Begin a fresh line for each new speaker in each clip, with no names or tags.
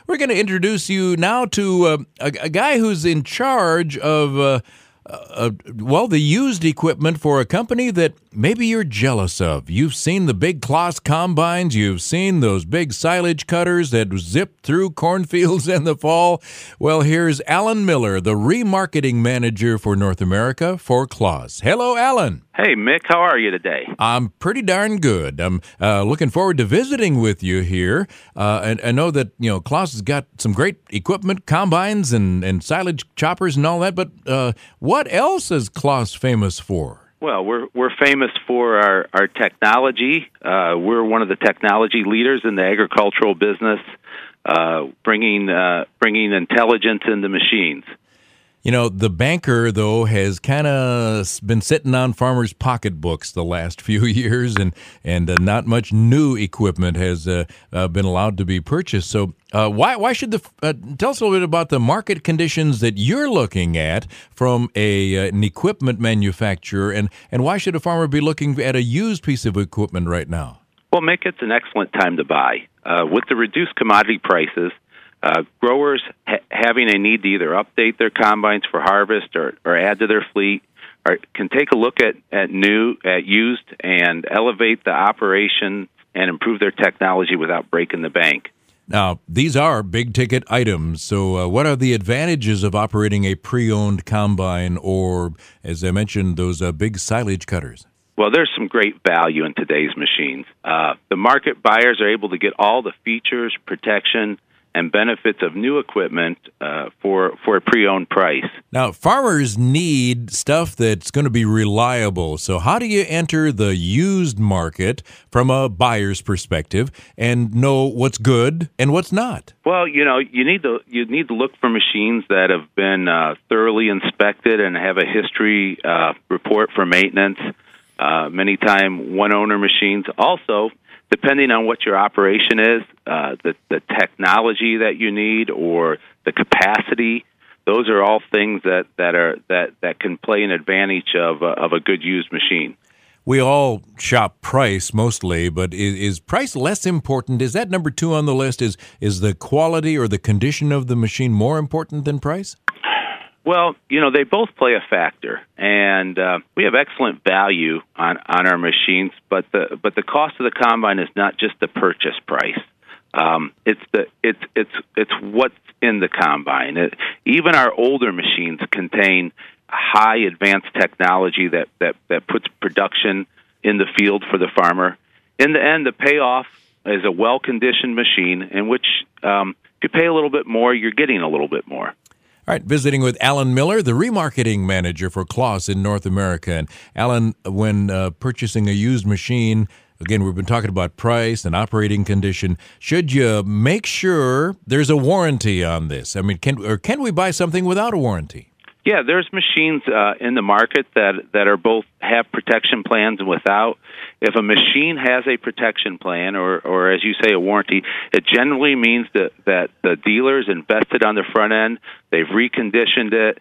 We're going to introduce you now to a guy who's in charge of, the used equipment for a company that maybe you're jealous of. You've seen the big Claas combines. You've seen those big silage cutters that zip through cornfields in the fall. Well, here's Alan Miller, the remarketing manager for North America for Claas. Hello, Alan.
Hey, Mick, how are you today?
I'm pretty darn good. I'm looking forward to visiting with you here. And I know that, Claas has got some great equipment, combines and silage choppers and all that, but what else is Claas famous for?
Well, we're famous for our technology. We're one of the technology leaders in the agricultural business, bringing intelligence into machines.
The banker, though, has kind of been sitting on farmers' pocketbooks the last few years, and not much new equipment has been allowed to be purchased. So why should tell us a little bit about the market conditions that you're looking at from an equipment manufacturer, and why should a farmer be looking at a used piece of equipment right now?
Well, Mick, it's an excellent time to buy. With the reduced commodity prices, growers having a need to either update their combines for harvest or add to their fleet can take a look at used and elevate the operation and improve their technology without breaking the bank.
Now, these are big-ticket items, so what are the advantages of operating a pre-owned combine or, as I mentioned, those big silage cutters?
Well, there's some great value in today's machines. The market buyers are able to get all the features, protection, and benefits of new equipment for a pre-owned price.
Now, farmers need stuff that's going to be reliable. So how do you enter the used market from a buyer's perspective and know what's good and what's not?
Well, you need to look for machines that have been thoroughly inspected and have a history report for maintenance. Many time one-owner machines. Also, depending on what your operation is, the technology that you need or the capacity, those are all things that can play an advantage of a good used machine.
We all shop price mostly, but is price less important? Is that number 2 on the list? Is the quality or the condition of the machine more important than price?
Well, they both play a factor, and we have excellent value on our machines. But the cost of the combine is not just the purchase price. It's what's in the combine. Even our older machines contain high advanced technology that puts production in the field for the farmer. In the end, the payoff is a well-conditioned machine in which if you pay a little bit more, you're getting a little bit more.
All right, visiting with Alan Miller, the remarketing manager for Claas in North America. And Alan, when purchasing a used machine, again, we've been talking about price and operating condition. Should you make sure there's a warranty on this? I mean, can we buy something without a warranty?
Yeah, there's machines in the market that are both have protection plans and without. If a machine has a protection plan or as you say, a warranty, it generally means that the dealers invested on the front end. They've reconditioned it.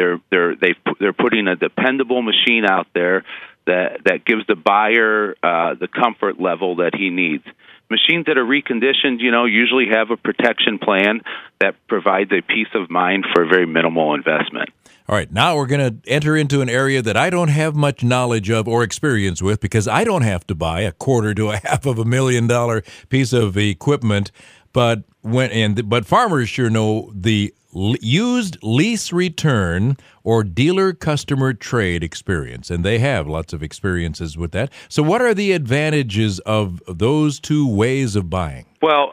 They're putting a dependable machine out there that gives the buyer the comfort level that he needs. Machines that are reconditioned, usually have a protection plan that provides a peace of mind for a very minimal investment.
All right, now we're going to enter into an area that I don't have much knowledge of or experience with because I don't have to buy $250,000 to $500,000 piece of equipment. But farmers sure know the used lease return or dealer customer trade experience, and they have lots of experiences with that. So what are the advantages of those two ways of buying?
Well,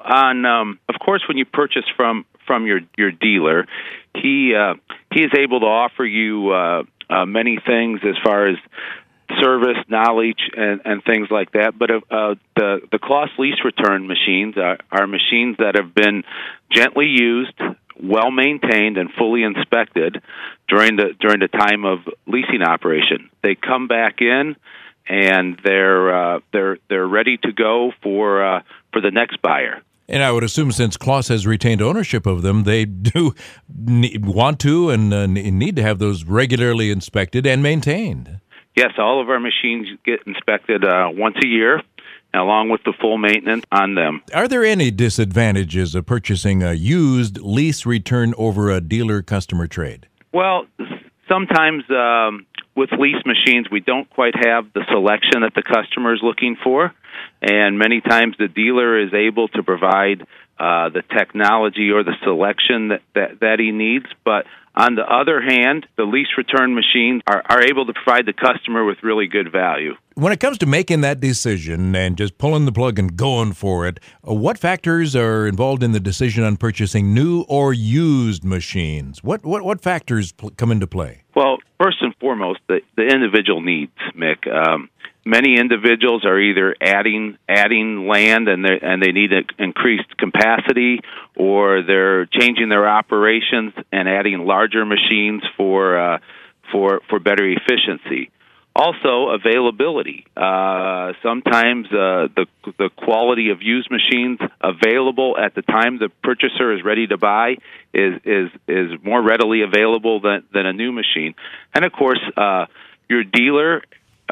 of course, when you purchase from your dealer, he is able to offer you many things as far as service, knowledge, and things like that. But the Claas lease return machines are machines that have been gently used, well maintained, and fully inspected during the time of leasing operation. They come back in, and they're ready to go for the next buyer.
And I would assume since Claas has retained ownership of them, they do want to and need to have those regularly inspected and maintained.
Yes, all of our machines get inspected once a year, along with the full maintenance on them.
Are there any disadvantages of purchasing a used lease return over a dealer-customer trade?
Well, sometimes with lease machines, we don't quite have the selection that the customer is looking for, and many times the dealer is able to provide the technology or the selection that he needs. But on the other hand, the lease return machines are able to provide the customer with really good value.
When it comes to making that decision and just pulling the plug and going for it, what factors are involved in the decision on purchasing new or used machines? What factors come into play?
Well, first and foremost, the individual needs, Mick. Many individuals are either adding land and they need increased capacity, or they're changing their operations and adding larger machines for better efficiency. Also, availability. Sometimes the quality of used machines available at the time the purchaser is ready to buy is more readily available than a new machine. And of course, your dealer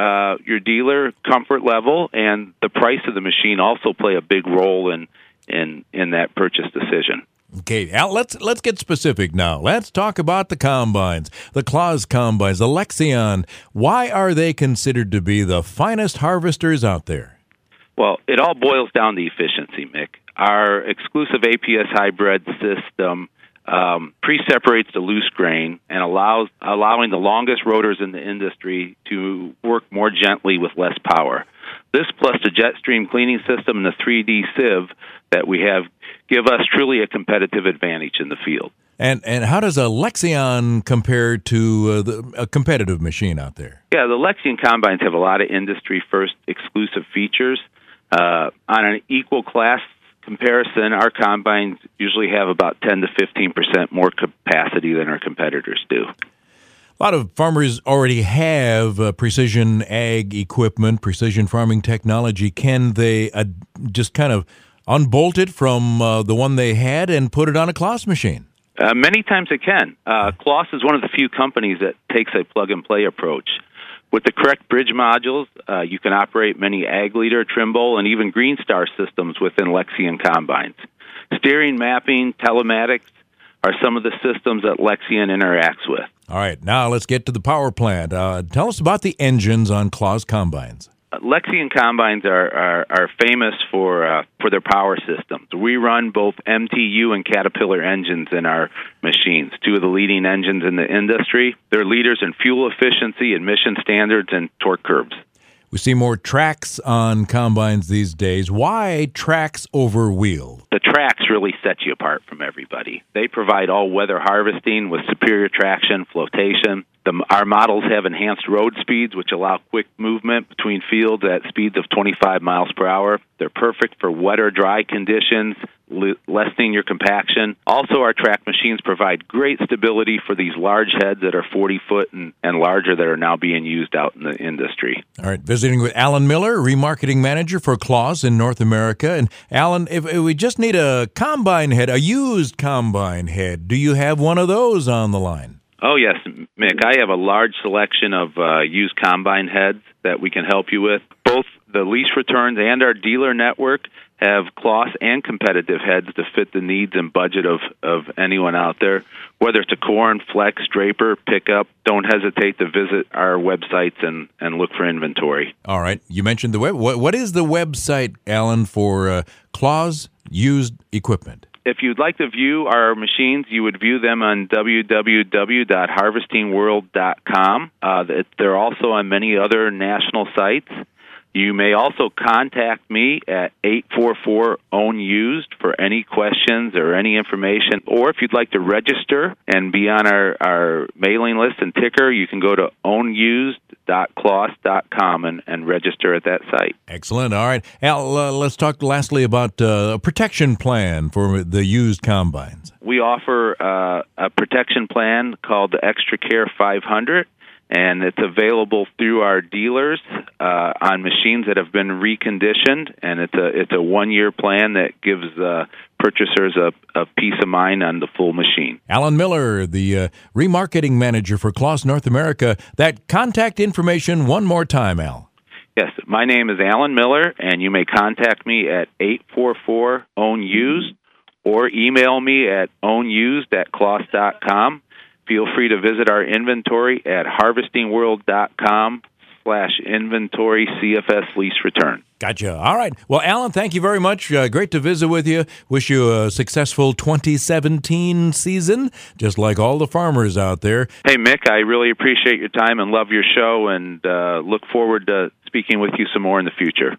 comfort level and the price of the machine also play a big role in that purchase decision.
Okay, Al, let's get specific now. Let's talk about the combines, the Claas combines, the Lexion. Why are they considered to be the finest harvesters out there?
Well, it all boils down to efficiency, Mick. Our exclusive APS hybrid system pre-separates the loose grain and allowing the longest rotors in the industry to work more gently with less power. This plus the Jetstream cleaning system and the 3D sieve that we have give us truly a competitive advantage in the field.
And how does a Lexion compare to a competitive machine out there?
Yeah, the Lexion combines have a lot of industry-first exclusive features. On an equal class comparison, our combines usually have about 10 to 15% more capacity than our competitors do.
A lot of farmers already have precision ag equipment, precision farming technology. Can they just kind of unbolt it from the one they had and put it on a Claas machine?
Many times it can. Claas is one of the few companies that takes a plug-and-play approach. With the correct bridge modules, you can operate many Ag Leader, Trimble, and even Green Star systems within Lexion combines. Steering, mapping, telematics are some of the systems that Lexion interacts with.
All right, now let's get to the power plant. Tell us about the engines on Claas combines.
Lexion combines are famous for their power systems. We run both MTU and Caterpillar engines in our machines, two of the leading engines in the industry. They're leaders in fuel efficiency, emission standards, and torque curves.
We see more tracks on combines these days. Why tracks over wheel?
The tracks really set you apart from everybody. They provide all-weather harvesting with superior traction, flotation. Our models have enhanced road speeds, which allow quick movement between fields at speeds of 25 miles per hour. They're perfect for wet or dry conditions, lessening your compaction. Also, our track machines provide great stability for these large heads that are 40 foot and larger that are now being used out in the industry.
All right, visiting with Alan Miller, remarketing manager for Claas in North America. And Alan, if we just need a combine head, a used combine head, do you have one of those on the line?
Oh, yes, Mick. I have a large selection of used combine heads that we can help you with. Both the lease returns and our dealer network have Claas and competitive heads to fit the needs and budget of anyone out there. Whether it's a corn, flex, draper, pickup, don't hesitate to visit our websites and look for inventory.
All right. You mentioned the web. What is the website, Alan, for Claas used equipment?
If you'd like to view our machines, you would view them on www.harvestingworld.com. They're also on many other national sites. You may also contact me at 844-OWN-USED for any questions or any information. Or if you'd like to register and be on our mailing list and ticker, you can go to ownused.claas.com and register at that site.
Excellent. All right. Al, let's talk lastly about a protection plan for the used combines.
We offer a protection plan called the Extra Care 500. And it's available through our dealers on machines that have been reconditioned, and it's a 1-year plan that gives purchasers a peace of mind on the full machine.
Alan Miller, the remarketing manager for Claas North America. That contact information one more time, Al.
Yes, my name is Alan Miller, and you may contact me at 844-OWN-USED or email me at ownused@closs.com. Feel free to visit our inventory at harvestingworld.com/inventory CFS lease return.
Gotcha. All right. Well, Alan, thank you very much. Great to visit with you. Wish you a successful 2017 season, just like all the farmers out there.
Hey, Mick, I really appreciate your time and love your show, and look forward to speaking with you some more in the future.